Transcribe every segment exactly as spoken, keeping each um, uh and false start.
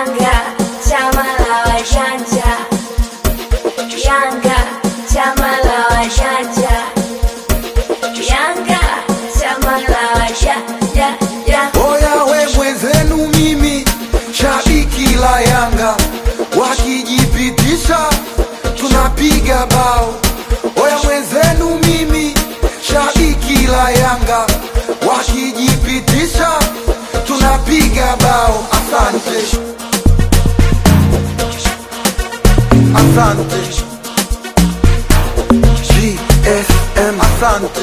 Yanga, chama la wajanja. Yanga, chama la wajanja. Yanga, chama la wajanja. Oya we mwenzenu mimi shabiki la Yanga, wakijipitisha tunapiga bao. Oya mwenzenu mimi shabiki la Yanga, wakijipitisha tunapiga bao. Asante, asante G S M, asante,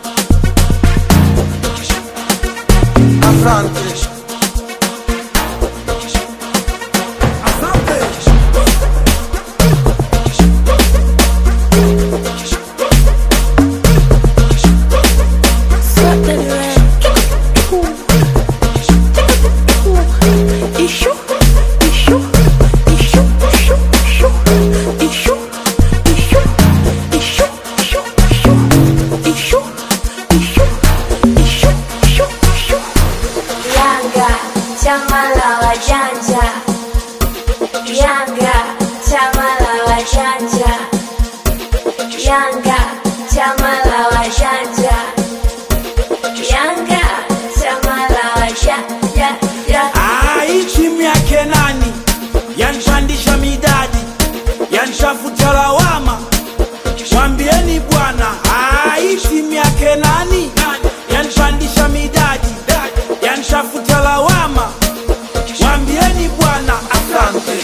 asante, asante. Chama la wajanja. Yanga, chama la wajanja. Yanga, chama la wajanja. Yanga, chama la wajanja. Ai timu yake nani yanipandisha midadi, yanishafuta lawama, mwambieni bwana. Ai timu yake nani yanipandisha midadi, yanishafuta lawama, mwambieni bwana. Asante,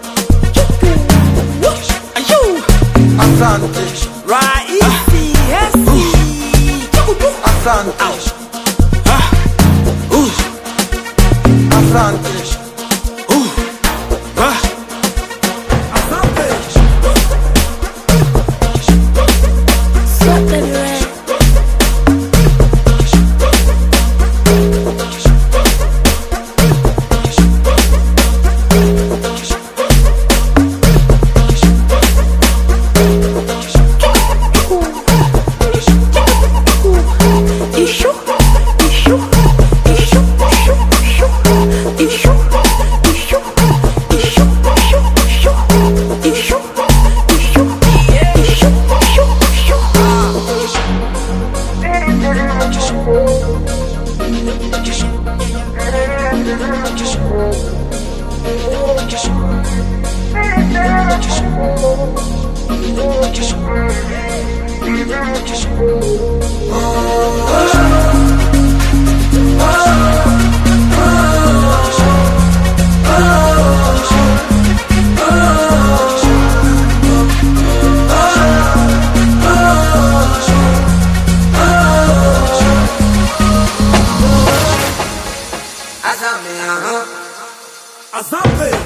Asante, Raisi Hesi, asante, ah, uh, asante, uh, ah. asante.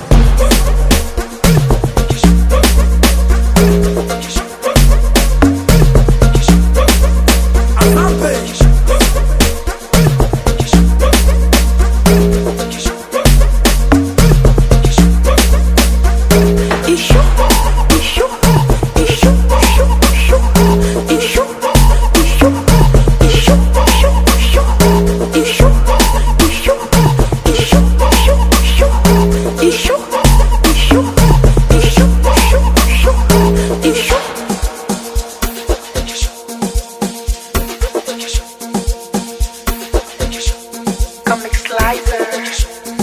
Comic Slicer.